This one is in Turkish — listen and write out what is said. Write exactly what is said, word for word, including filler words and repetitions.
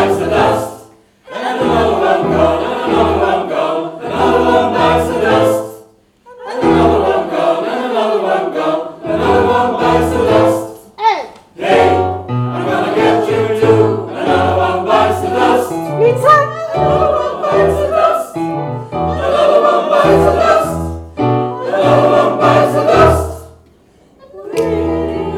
bites the dust. And another one gone, and another one gone. Another one bites the dust. And another one gone, and another one gone. Another one bites the dust. Evet. Hey, I'm gonna get you too. Another one bites the dust. Lütfen.